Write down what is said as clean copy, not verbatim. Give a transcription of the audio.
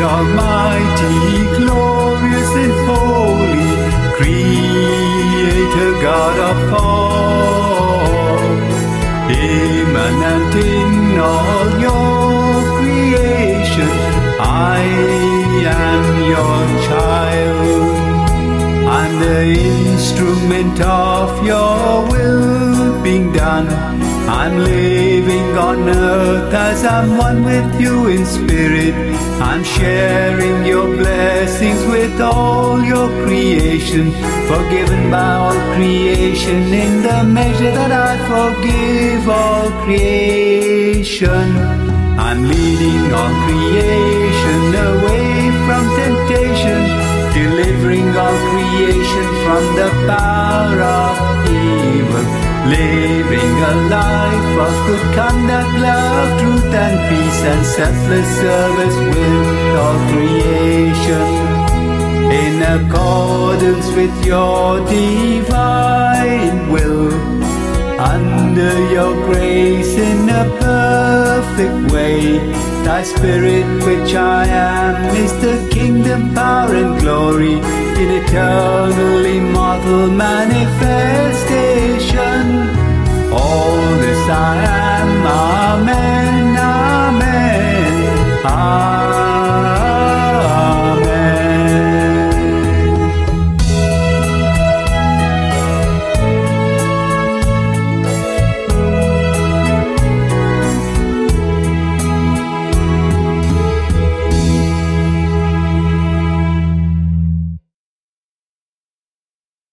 Almighty, glorious and holy, Creator God of all, immanent in all your creation, I am your child. I'm the instrument of your will being done. I'm living on earth as I'm one with you in spirit. I'm sharing your blessings with all your creation, forgiven by all creation in the measure that I forgive all creation. I'm leading all creation away from temptation, delivering all creation from the power of evil, living a life of good conduct, love, truth and peace, and selfless service with all creation, in accordance with your divine will, under your grace in a perfect way. Thy spirit which I am is the kingdom, power and glory, in eternal immortal manifestation.